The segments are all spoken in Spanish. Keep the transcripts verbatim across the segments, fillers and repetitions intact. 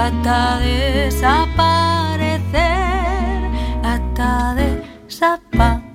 hasta desaparecer, hasta desaparecer.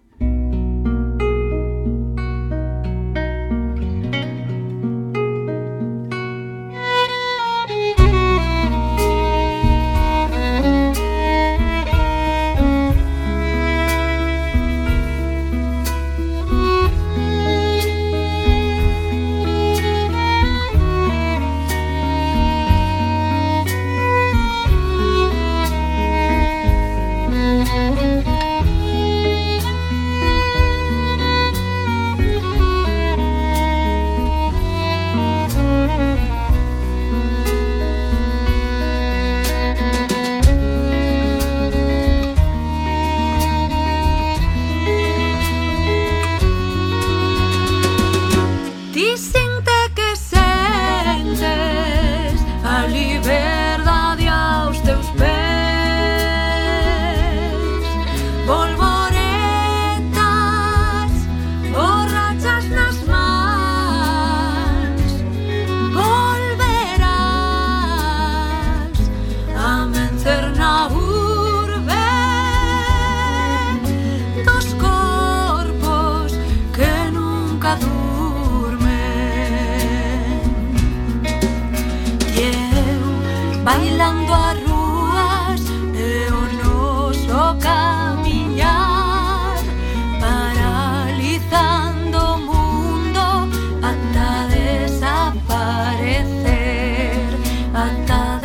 Bailando a rúas e o noso camiñar, paralizando o mundo ata desaparecer, ata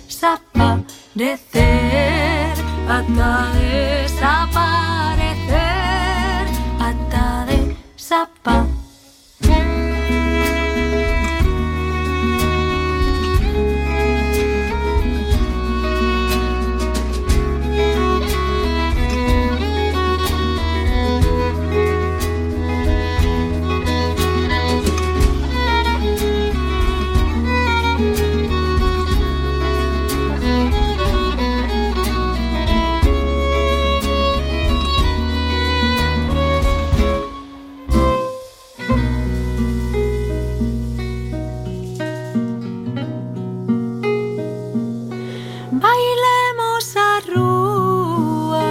desaparecer, ata desaparecer, ata desaparecer. Bailemos a rúas.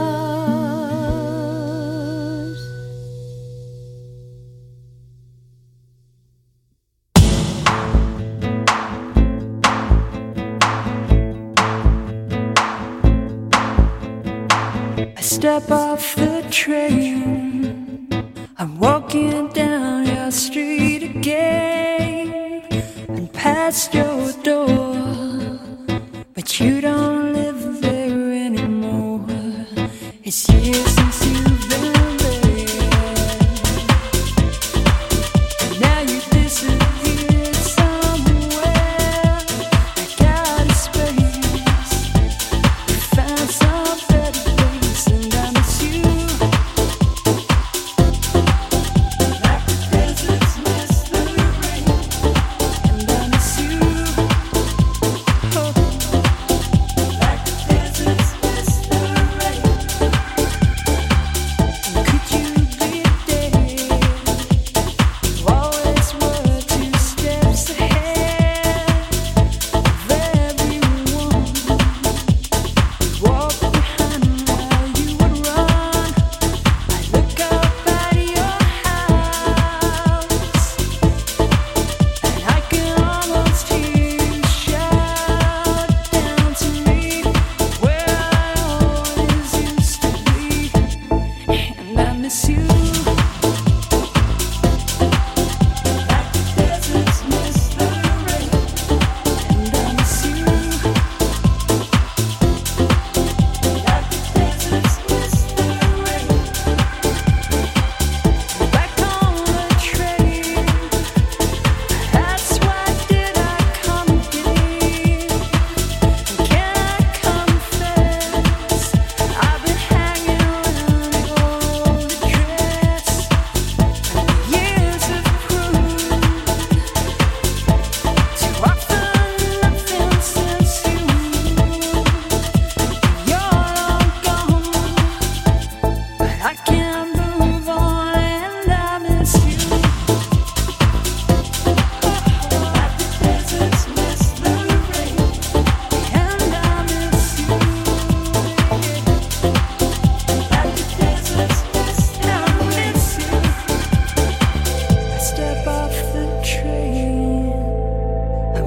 I step off the train, I'm walking down your street again, and past your door. But you don't live there anymore. It's years since you've been there. And now you disappeared somewhere. Like out of space. You found some better place, and I miss you. Like the deserts miss the rain, and I miss you. Oh. Like the deserts miss the rain.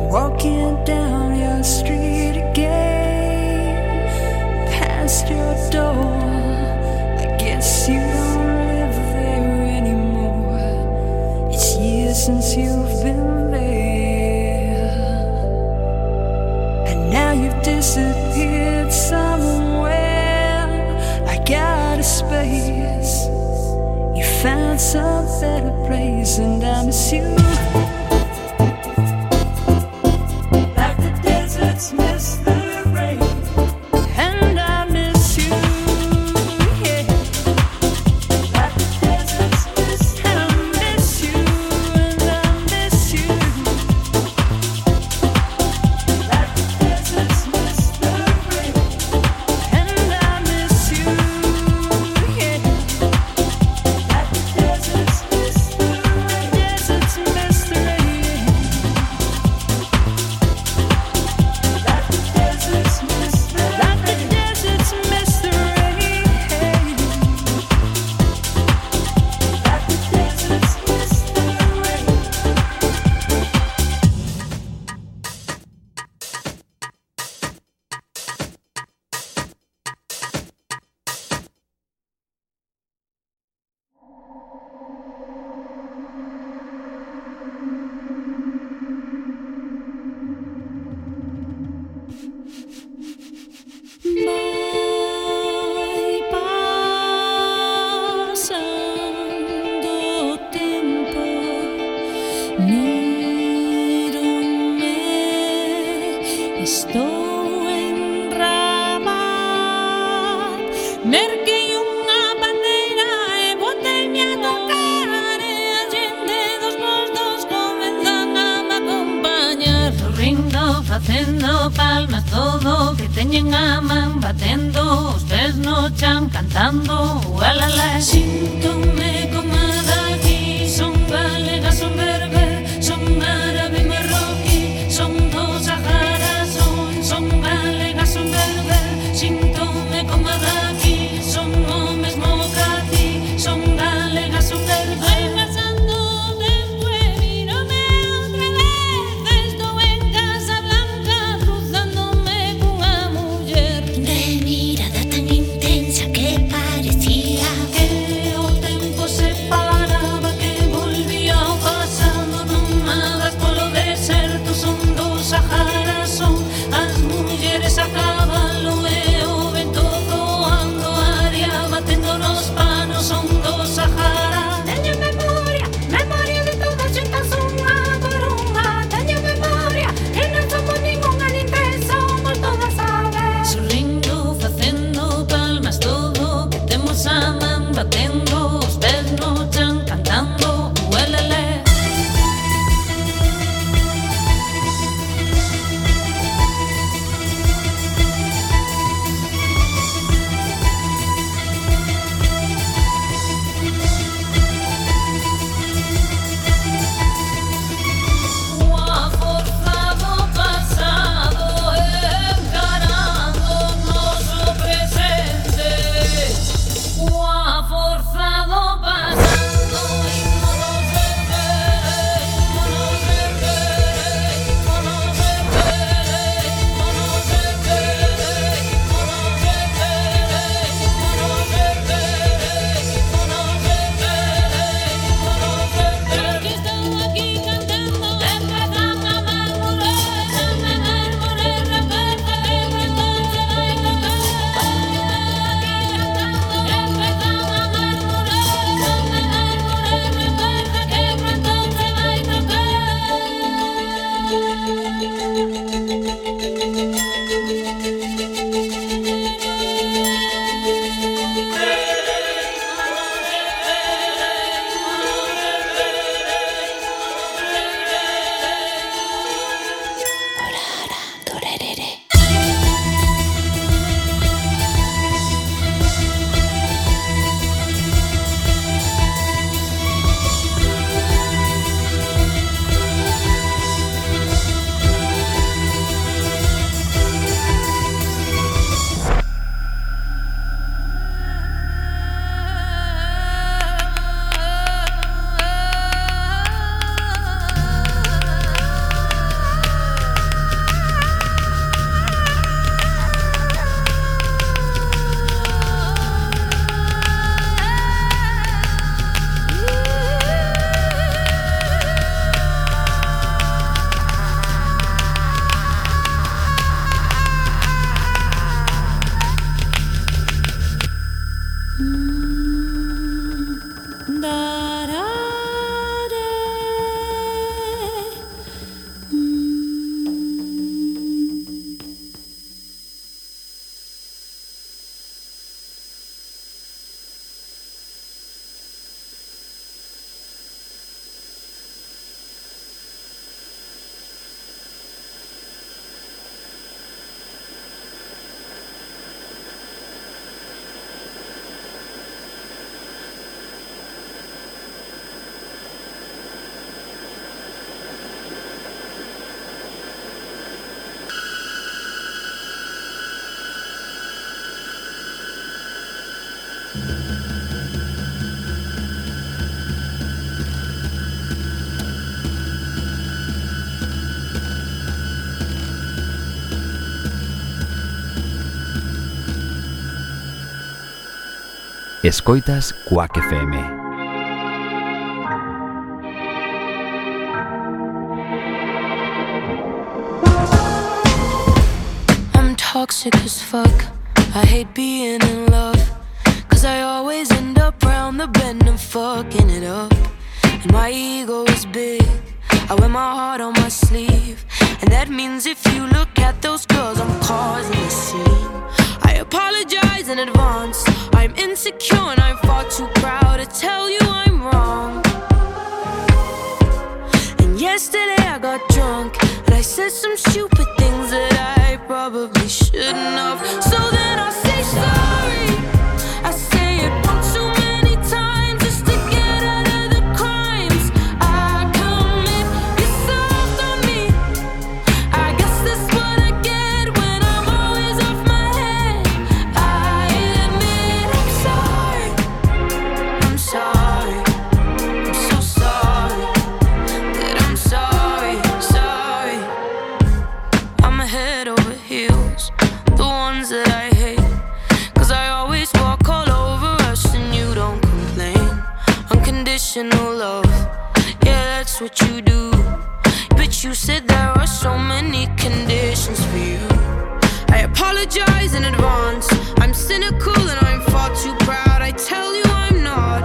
walking down your street again, past your door. I guess you don't live there anymore. It's years since you've been there, and now you've disappeared somewhere. I got a space. You found some better place, and I miss you. Facendo palmas todo que teñen a man, batendo os pés no chan, cantando ualala. Síntome como daqui, son galega, son berber, son árabe, marroquí, son do Sahara, son, son galega, son berber. Síntome como daqui, son o mesmo ca ti, son galega, son berber. Escoitas Quack F M. I'm toxic as fuck. I hate being in love, cause I always end up round the bend and fucking it up. And my ego is big, I wear my heart on my sleeve. And that means if you look at those girls, I'm causing a scene. I apologize in advance, I'm insecure and I'm far too proud to tell you I'm wrong. And yesterday I got drunk and I said some stupid things that I probably shouldn't have. So then I'll say sorry, I say it one too many times just to get out of the crimes I commit. You're soft on me, I guess that's what I get when I'm always off my head. I admit I'm sorry, I'm sorry, I'm so sorry that I'm sorry, sorry. I'm head over heels, the ones that I hate, cause I always walk all over us and you don't complain. Unconditional love, yeah, that's what you do. But you said there are so many conditions for you. I apologize in advance, I'm cynical and I'm far too proud. I tell you I'm not.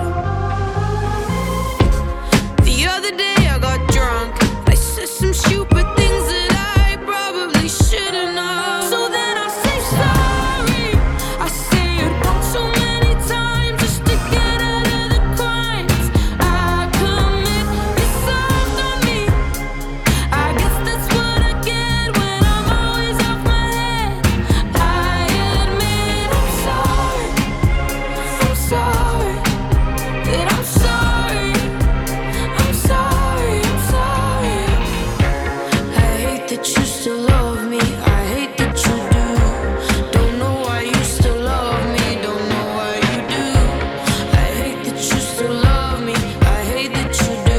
The other day I got drunk, I said some stupid things that I probably shouldn't have. So then I'll say sorry, I say it one too many times just to get out of the crimes I commit. You're soft on me, I guess that's what I get when I'm always off my head. I admit I'm sorry, I'm sorry that I'm sorry, I'm sorry, I'm sorry. I hate that you still love me, I hate that you do. Don't know why you still love me, don't know why you do. I hate that you still love me, I hate that you do.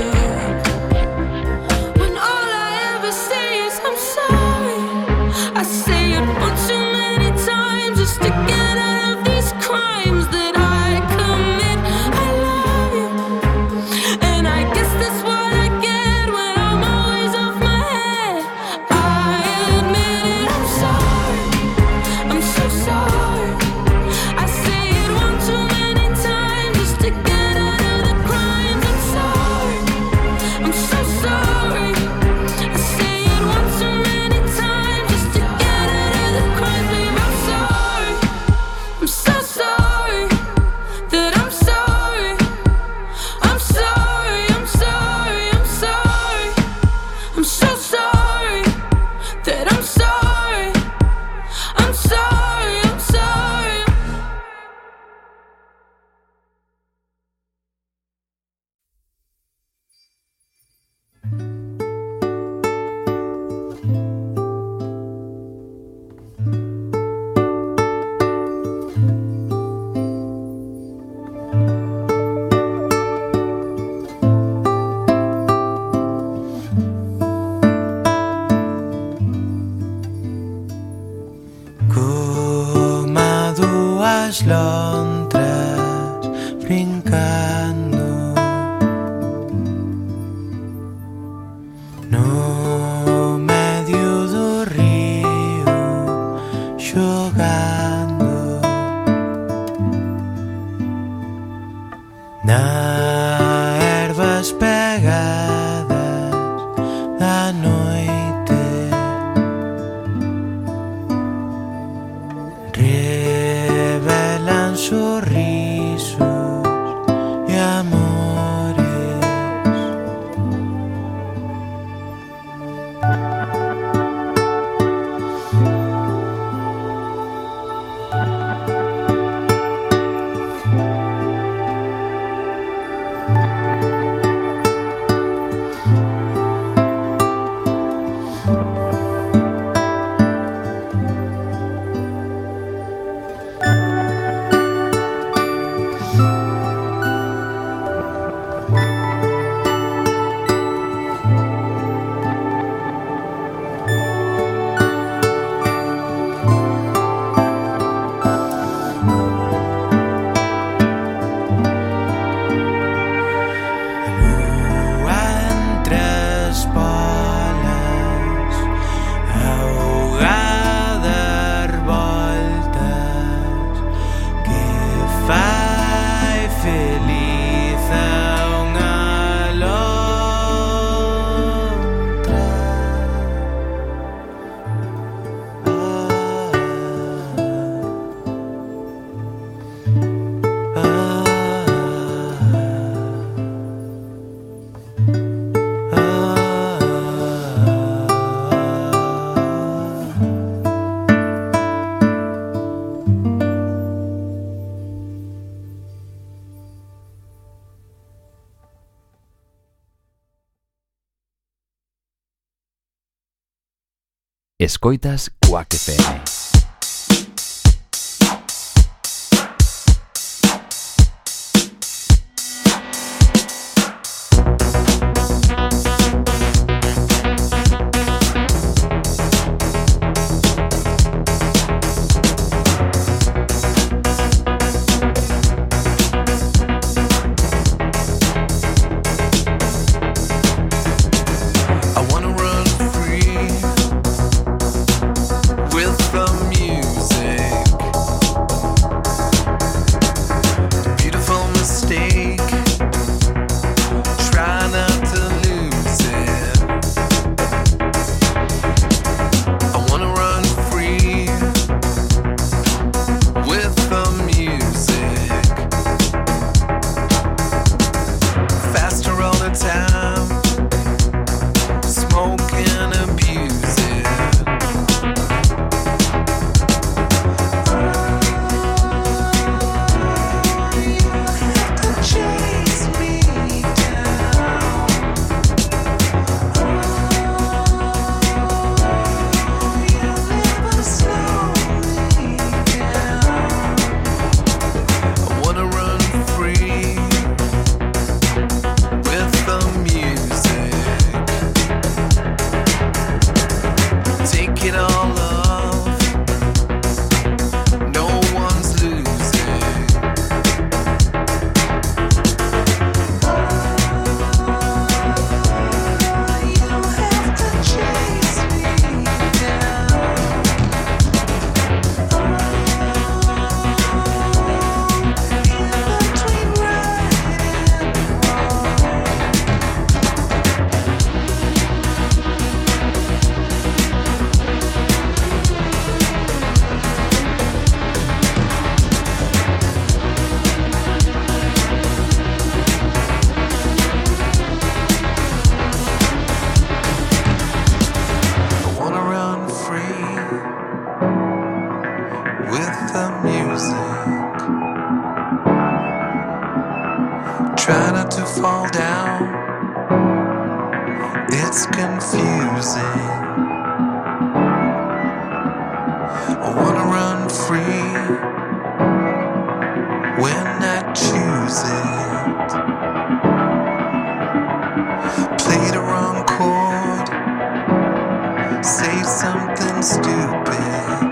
When all I ever say is I'm sorry, I say it one too many times just to get out of these crimes that I commit. I love you, and I guess that's what I get when I'm always off my head. I admit it, I'm sorry, I'm so sorry. I say it one too many times just to get out of the crimes. I'm sorry, I'm so sorry. I say it one too many times just to get out of the crimes. Babe, I'm sorry, I'm so sorry that I'm sorry. I'm sorry, I'm sorry, I'm sorry. I'm so sorry that I'm sorry. I'm sorry, I'm sorry. Coma dúas lontras brincando no medio do río, xogando na ervas pegadas da noite. Revelan su Escoitas Quack F M. Try not to fall down, it's confusing. I wanna run free when I choose it. Play the wrong chord, say something stupid.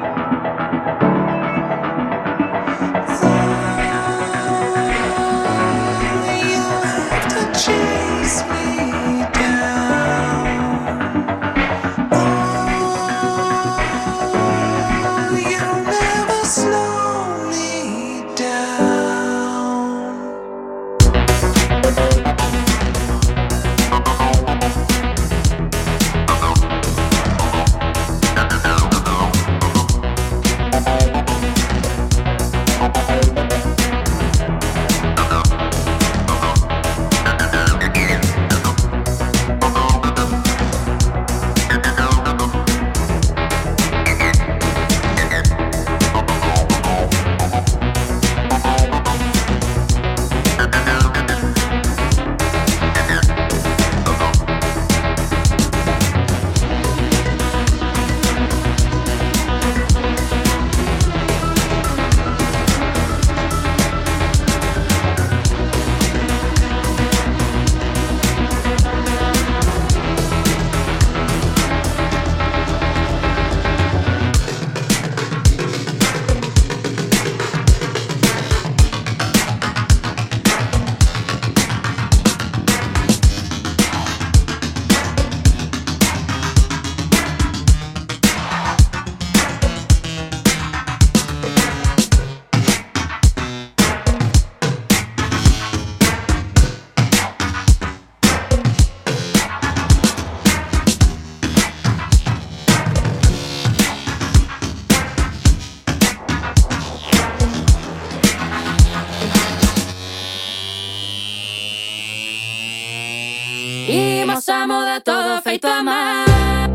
Imos a moda todo feito a man.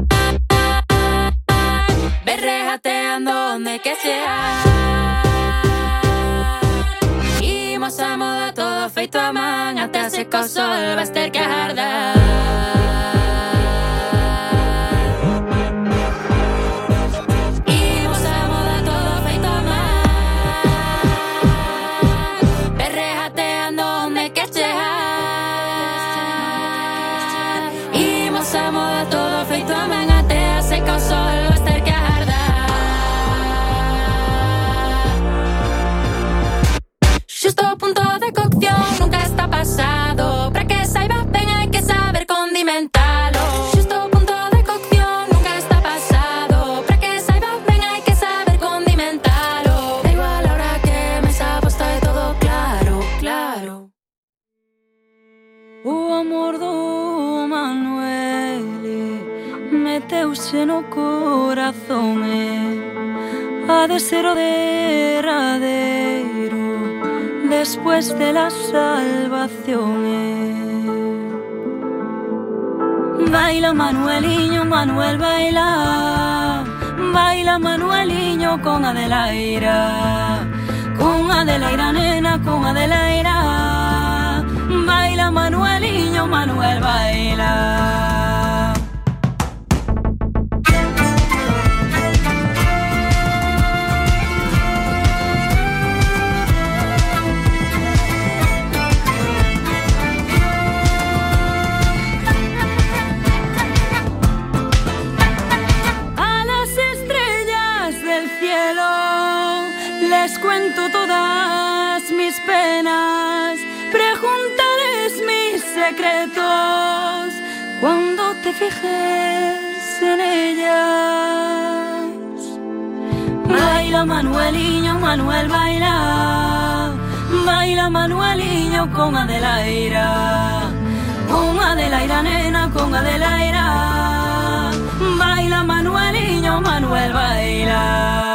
Berrejateando onde que sea. Imos a moda todo feito a man. Até seca o sol vas ter que agardar. Mateuse no corazón eh. Ha de ser o derradeiro después de la salvación eh. Baila Manueliño, Manuel baila. Baila Manueliño con Adelaira. Con Adelaira nena, con Adelaira. Baila Manueliño, Manuel baila. Les cuento todas mis penas, pregúntales mis secretos cuando te fijes en ellas. Baila Manueliño, Manuel baila. Baila Manueliño con Adelaira. Con Adelaira nena, con Adelaira. Baila Manueliño, Manuel baila.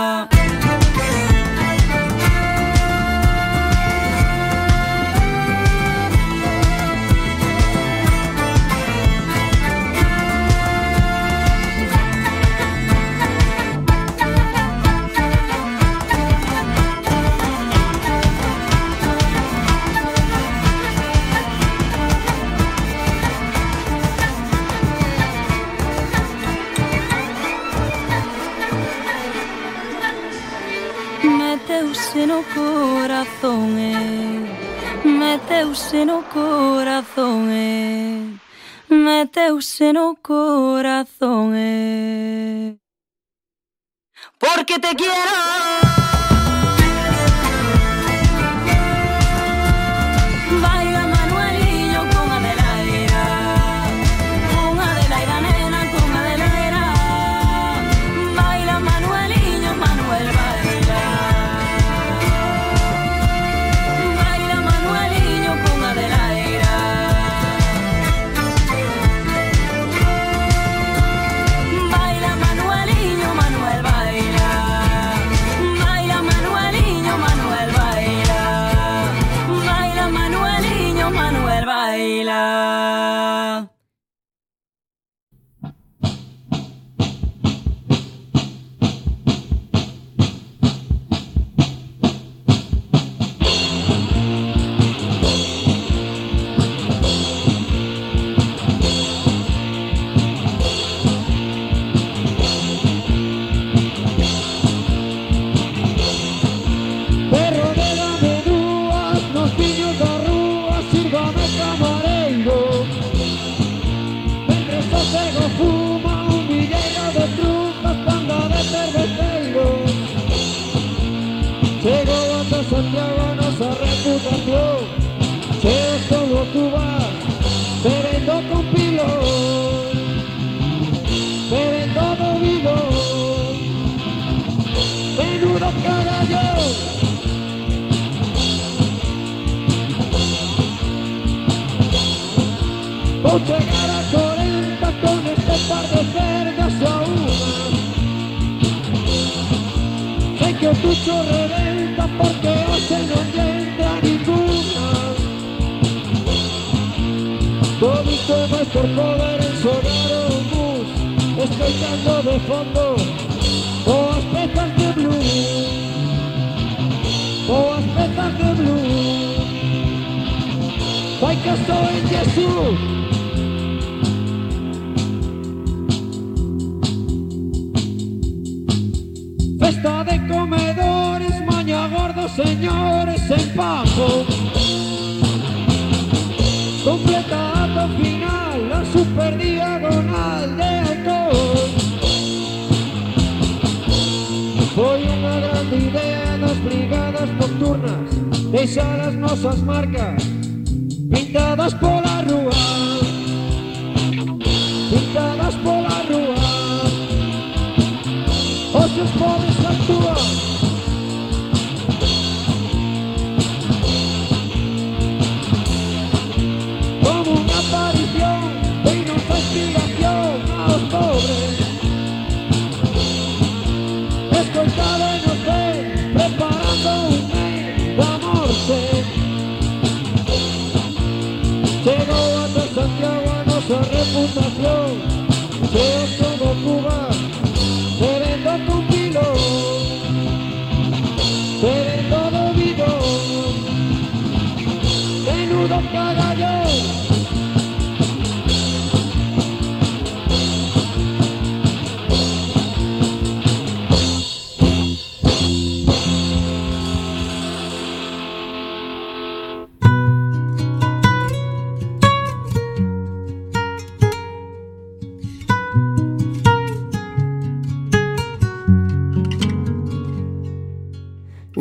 Meteuse no corazón eh. Meteuse no corazón eh. Meteuse no corazón eh. Porque te quiero. Santiago a nosa reputación. Cheos como tú vas, bebendo con pilón, bebendo domingo, menudo carallo. Vou chegar a cuarenta con este par de cerdas a una. Sé que o tucho reventa porque hoxe non lle entra ninguna. Todo isto vai por poder ensonar o bus, escoitando de fondo boas pezas de blues, boas pezas de blues. Vai que estou en Jesús. Festa de comedores, maña gordos señores en Pajo. Completa ata final, la super diagonal de alcohol. Foi unha grande idea das brigadas nocturnas, deixar as nosas marcas pintadas pola rúa, pintadas pola rúa. Hoxe os pobres actúan. Como unha aparición, vei nosa explicación aos pobres.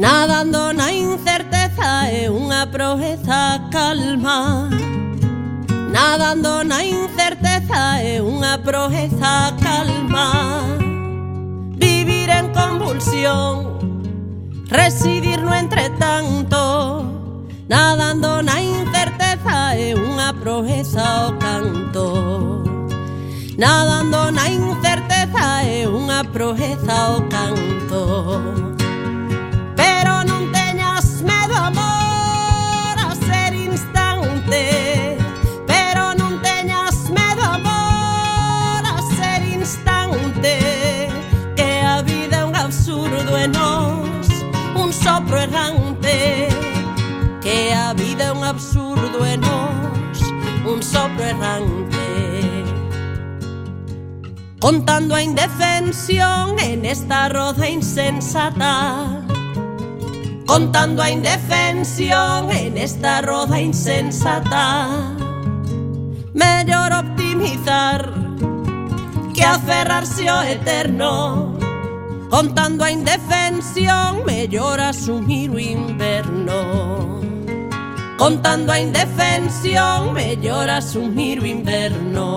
Nadando na incerteza é unha proeza calma. Nadando na incerteza é unha proeza calma. Vivir en convulsión, residir no entretanto. Nadando na incerteza é unha proeza o canto. Nadando na incerteza é unha proeza o canto. Pero non teñas medo, amor, a ser instante. Pero non teñas medo, amor, a ser instante. Que a vida é un absurdo e nós un sopro errante. Que a vida é un absurdo e nós un sopro errante. Contando a indefensión en esta roda insensata. Contando a indefensión en esta roda insensata. Mellor optimizar que aferrarse ao eterno. Contando a indefensión, mellor asumir o inverno. Contando a indefensión, mellor asumir o inverno.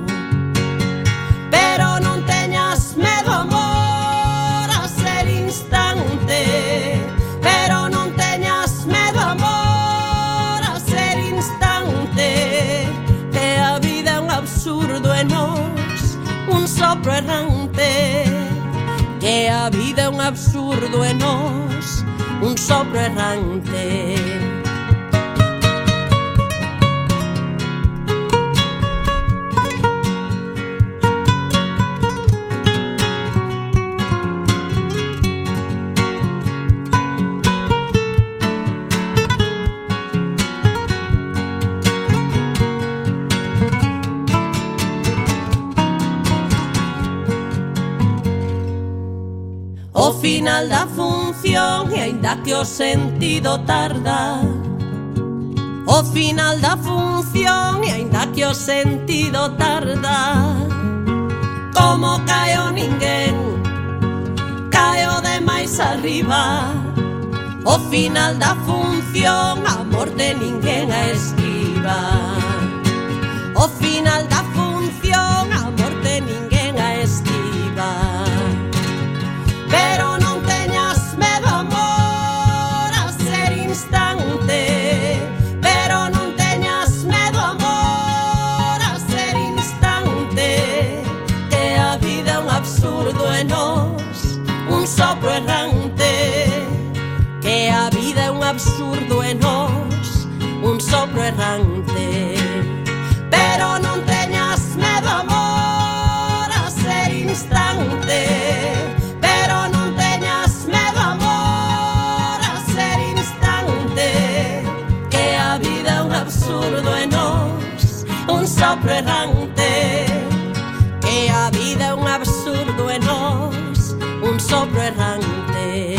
Pero non teñas medo, amor, a ser instante. Pero non teñas medo, amor, a ser instante. Que a vida é un absurdo e nós un sopro errante. Que a vida é un absurdo e nós un sopro errante. O final da función e aínda que o sentido tarda. O final da función e aínda que o sentido tarda. Como caeo ninguén, caeo de máis arriba. O final da función, a morte ninguén a esquiva. O final da función, a morte ninguén a esquiva. Pero non teñas medo, amor, a ser instante. Pero non teñas medo, amor, a ser instante. Que a vida é un absurdo e nós un sopro errante. Que a vida é un absurdo e nós un sopro errante. Pero non teñas medo, amor, a ser instante. Absurdo e nós un sopro errante. Que a vida é un absurdo e nós un sopro errante.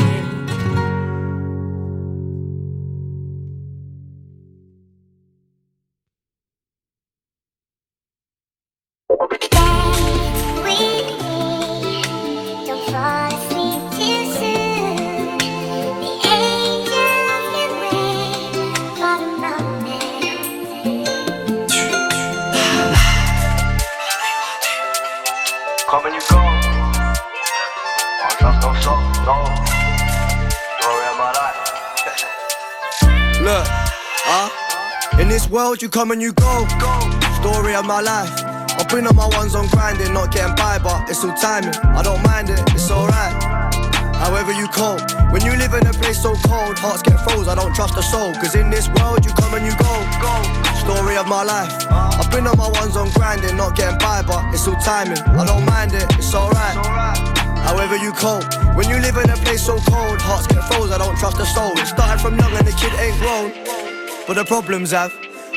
Come and you go. Don't trust no soul, no. Story of my life. Look, huh? In this world you come and you go. Story of my life. I've been on my ones on grinding, not getting by, but it's all timing. I don't mind it, it's alright. However you cope. When you live in a place so cold, hearts get froze, I don't trust a soul. Cause in this world you come and you go. Story of my life. I've been on my ones on grinding, not getting by, but it's all timing. I don't mind it, it's alright. However you cope. When you live in a place so cold, hearts get froze, I don't trust a soul. It started from young and the kid ain't grown. But the problems have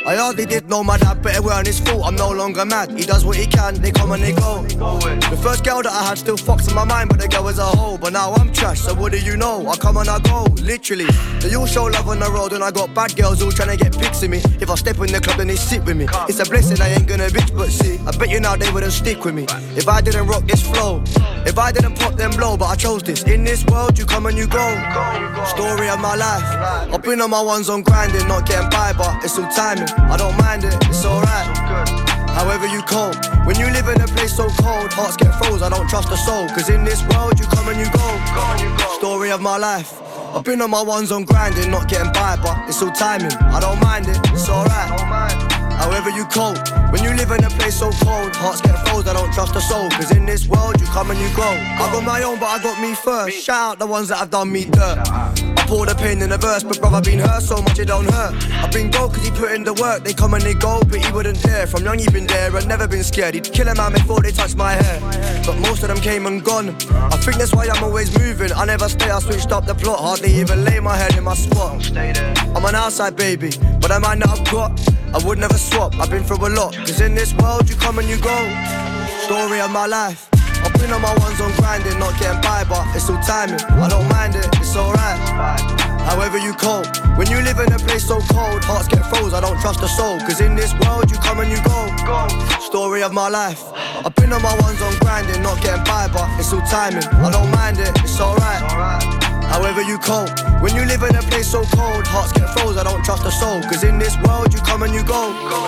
I hardly did know my dad, but it weren't his fault. I'm no longer mad. He does what he can, they come and they go. The first girl that I had still fucks in my mind, but the girl was a hoe. But now I'm trash, so what do you know? I come and I go, literally. They all show love on the road, and I got bad girls all trying to get pics of me. If I step in the club, then they sit with me. It's a blessing, I ain't gonna bitch, but see, I bet you now they wouldn't stick with me if I didn't rock this flow. If I didn't pop them blow, but I chose this. In this world, you come and you go. Story of my life. I've been on my ones on grinding, not getting by, but it's all timing. I don't mind it, it's alright. However you cope. When you live in a place so cold, hearts get froze, I don't trust a soul. Cause in this world, you come and you go. Story of my life. I've been on my ones on grinding, not getting by, but it's all timing. I don't mind it, it's alright. However you cope. When you live in a place so cold, hearts get froze, I don't trust a soul. Cause in this world you come and you go. I got my own but I got me first. Shout out the ones that have done me dirt. I pour the pain in the verse, but brother been hurt so much it don't hurt. I've been broke cause he put in the work. They come and they go, but he wouldn't dare. From young he been there and never been scared. He'd kill a man before they touch my hair. But most of them came and gone. I think that's why I'm always moving. I never stay, I switched up the plot. Hardly even lay my head in my spot. I'm an outside baby, but I might not have got. I would never swap, I've been through a lot. Cause in this world you come and you go. Story of my life. I've been on my ones on grinding, not getting by, but it's all timing. I don't mind it, it's alright. However you cope. When you live in a place so cold, hearts get froze, I don't trust a soul. Cause in this world you come and you go. Story of my life. I've been on my ones on grinding, not getting by, but it's all timing. I don't mind it, it's alright. However you cope. When you live in a place so cold, hearts get froze, I don't trust a soul. Cause in this world you come and you go.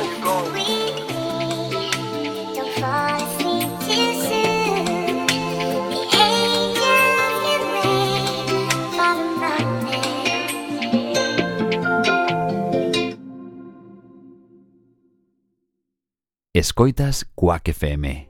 Don't fall asleep too soon. The angels can wait for the moment. Escoitas Quack F M.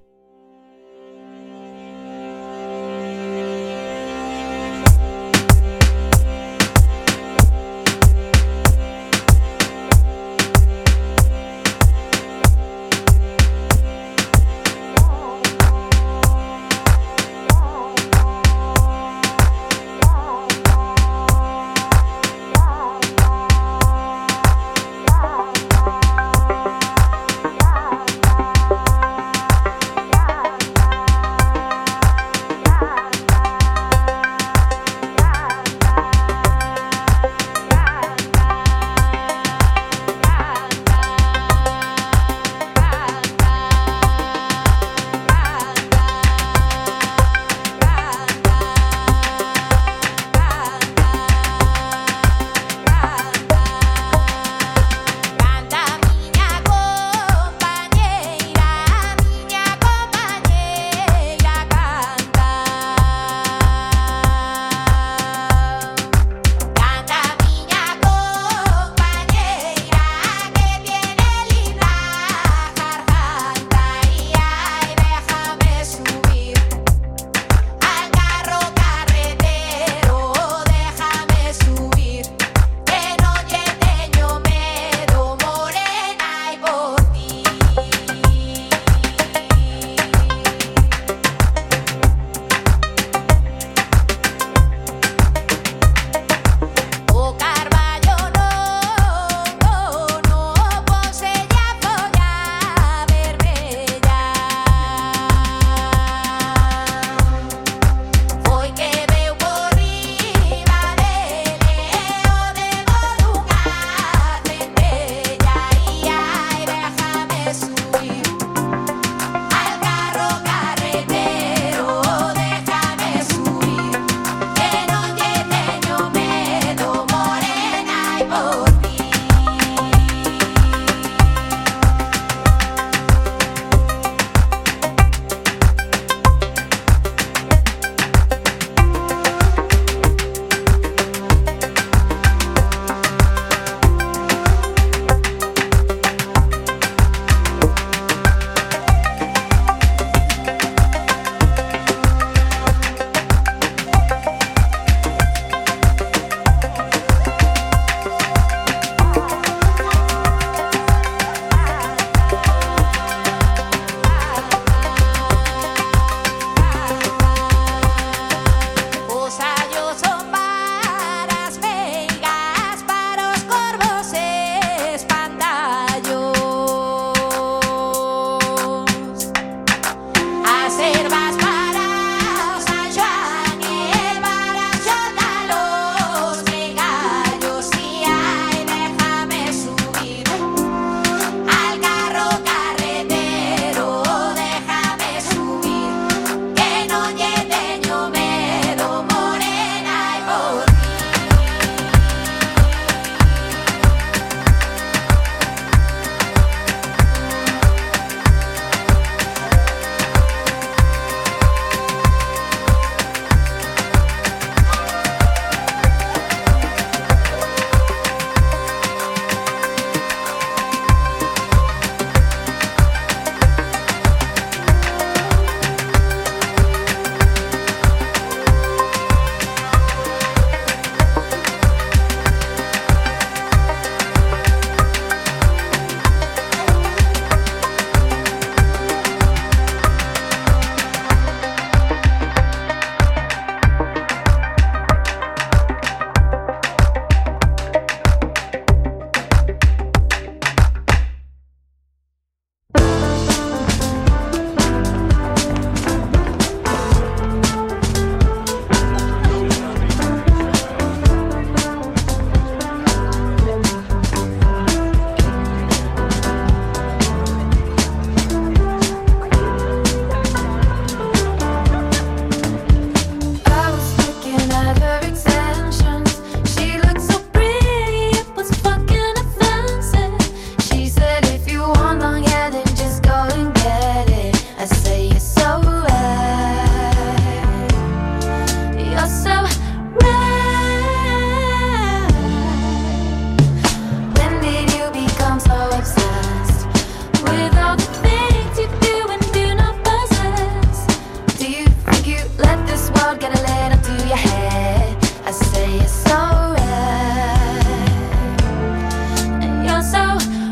I'll get a little to your head. I say you're so red, and you're so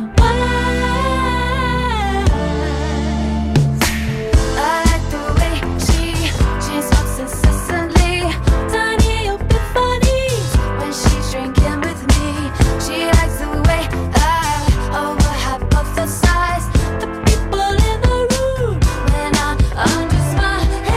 wise. I like the way she, she smokes incessantly. Tiny epiphanies when she's drinking with me. She likes the way I over hypothesize the people in the room when I undress my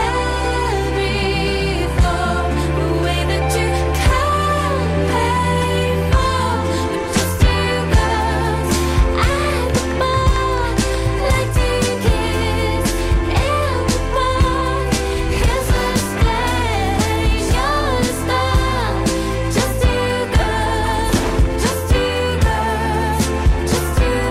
heavy floor. The way that you can't pay for with just two girls at the bar, like two kids in the park. Here's the stage, you're the star. Just two girls, just two girls, just two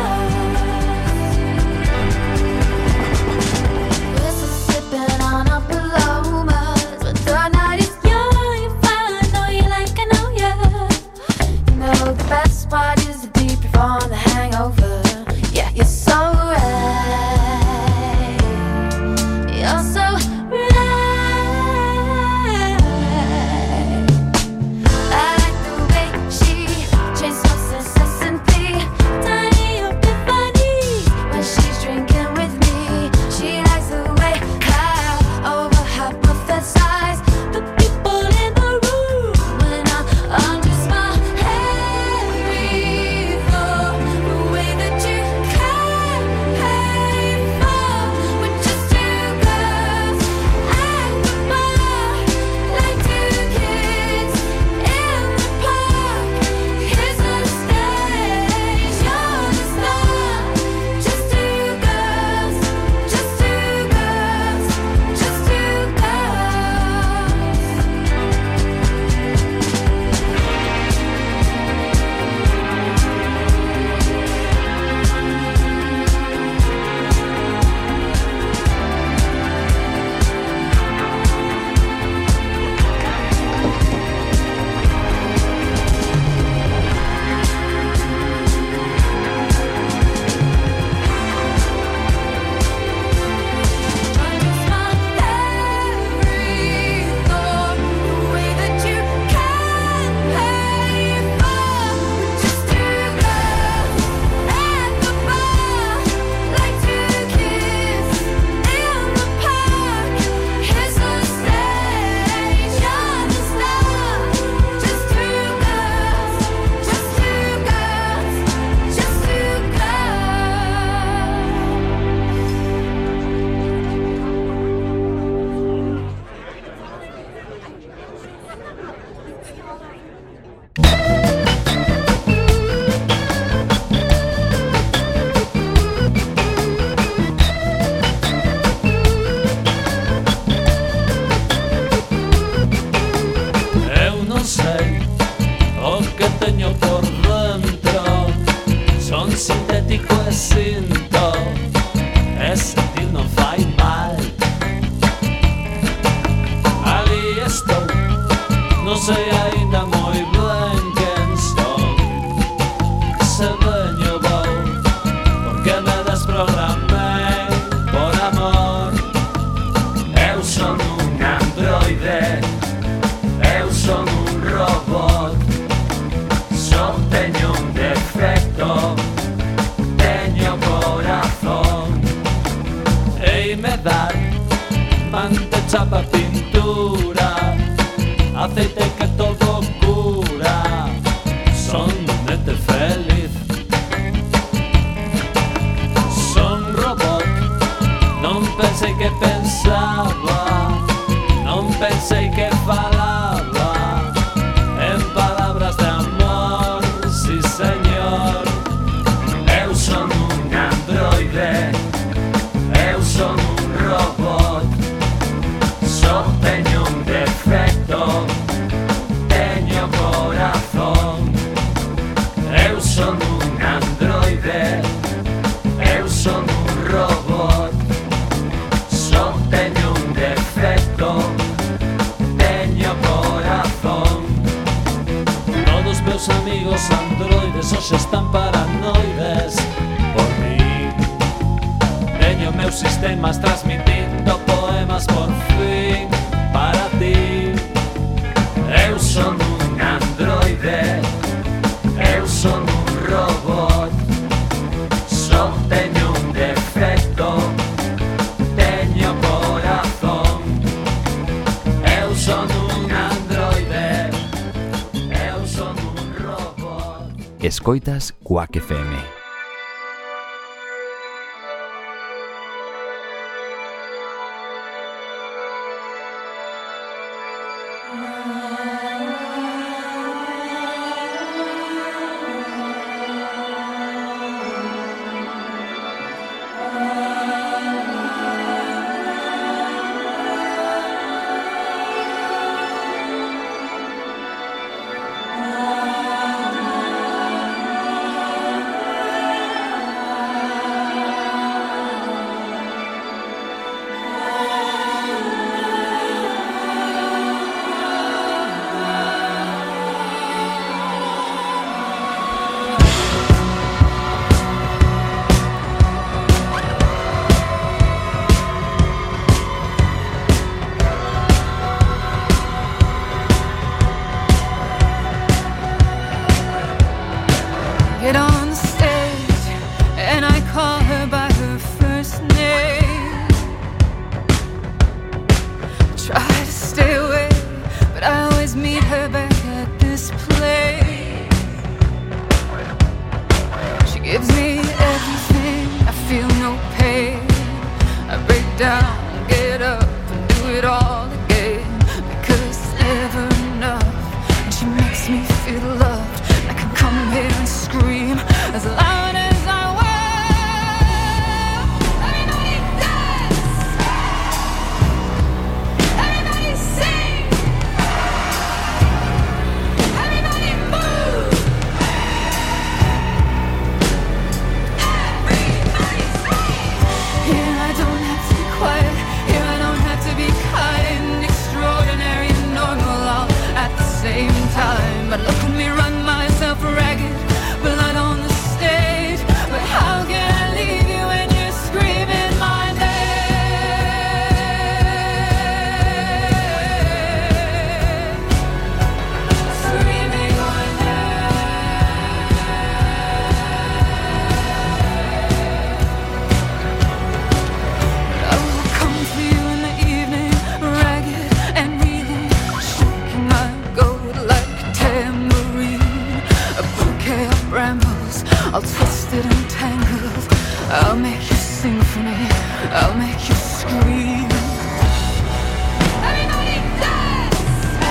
girls. We're still sipping on our palomas, but the night is young. You finally know you like I know ya. You know the best part is the deep before the hangover. Yeah, you're so right. You're so right. I like the way she chains smokes incessantly. Tiny epiphanies when she's drinking with me. She likes the way I over hypothesize the people in the room when I undress my heavy floor. The way that you can't pay for with just two girls at the bar, like two kids in the park. Here's the stage, you're the star. Just two girls, just two girls, just two girls. Undress my heavy floor. The way that you can't pay for with just two girls at the bar, like two kids in the park. Here's the stage, you're the star. Just two girls, just two girls, just two Eu non sei o che teño por dentro. Son sintético e sinto, e sentir non fai mal. Ali estou, non sei aínda moi ben quen sou. Se veño vou, porque me desprogramei por amor. Eu son un androide, eu son un robot. Só teño un defecto, teño corazón. E me dar mante, chapa, pintura, aceite que todo cura. Son nete feliz, son robot. Non pensei que pensaba, non pensei que falaba en palabras de amor, sí señor. Eu son un androide, eu son un robot. Só teño un defecto, teño corazón. Eu son un androide, eu son un robot. Só teño un defecto, teño corazón. Todos meus amigos androides hoxe están paranoides por mí. Teño meus sistemas transmitindo poemas por fin para son un androide, eu son un robot. Escoitas Quack F M. Get on the stage and I call her by her first name. Try to stay away, but I always meet her back at this place. She gives me everything, I feel no pain. I break down, get up and do it all again, because it's never enough. And she makes me feel loved. I can come here and scream as loud as I will. Everybody dance! Everybody sing! Everybody move! Everybody scream! Here I don't have to be quiet, here I don't have to be kind, extraordinary and normal all at the same time. But look at me run myself ragged, blood on the stage. But how can I leave you when you're screaming my name? Screaming my name. I will come to you in the evening, ragged and reeling, shaking my gold like a tambourine. A bouquet of brambles, I'll twist it and tangle. I'll make you sing for me, I'll make you scream. Everybody dance!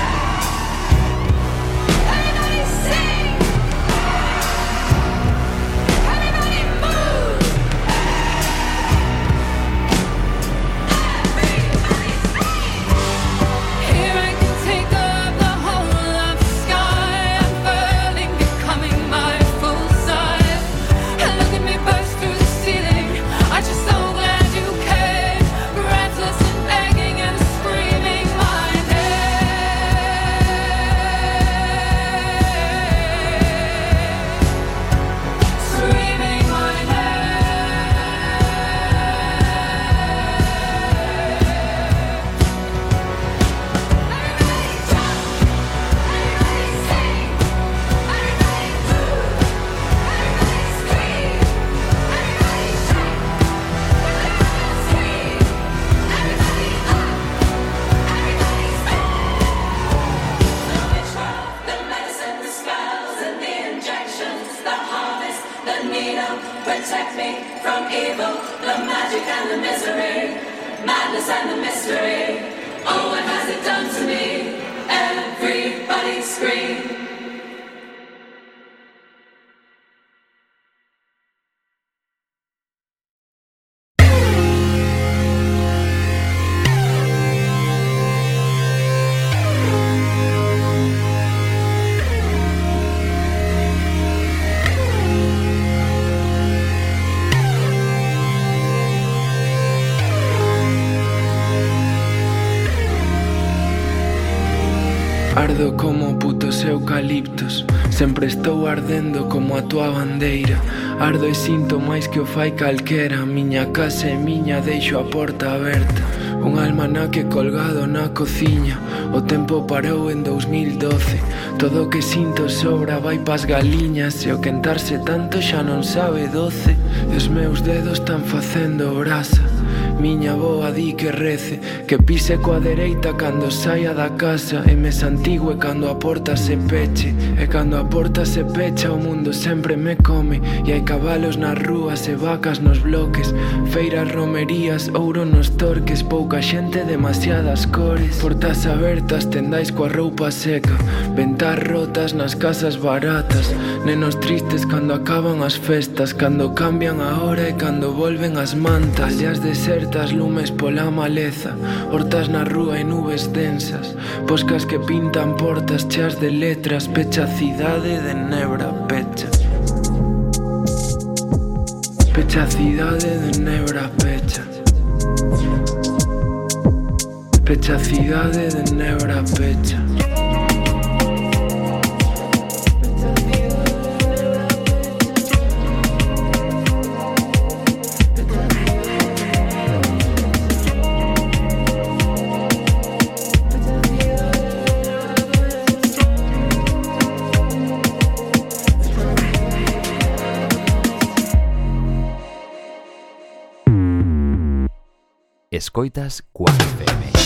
Everybody sing! Everybody move! Everybody scream! Here I can take up the whole of the sky, unfurling, becoming my full size. And look at me burst through the ceiling. I'm just so glad you came, breathless and begging and screaming my name. Screaming my protect me from evil, the magic and the misery, madness and the mystery. Oh, what has it done to me? Everybody scream. Ardo como putos eucaliptos, sempre estou ardendo como a tua bandeira. Ardo e sinto máis que o fai calquera, miña casa é miña, deixo a porta aberta. Un almanaque colgado na cociña, o tempo parou en dous mil doce. Todo o que sinto sobra vai pas galiñas, e o quentarse tanto xa non sabe doce. E os meus dedos están facendo brasa, Miña boa di que rece, que pise coa dereita cando saia da casa, e me santigue cando a porta se peche. E cando a porta se pecha o mundo sempre me come, e hai cabalos nas rúas e vacas nos bloques, feiras, romerías, ouro nos torques, pouca xente, demasiadas cores. Portas abertas, tendais coa roupa seca, ventas rotas nas casas baratas, nenos tristes cando acaban as festas, cando cambian a hora e cando volven as mantas, aldeas desertas, lumes pola maleza, hortas na rúa e nubes densas, poscas que pintan portas cheas de letras, pecha a cidade de nebra, pecha. Pecha a cidade de nebra, pecha. Pecha a cidade de nebra, pecha. Escoitas Quack F M.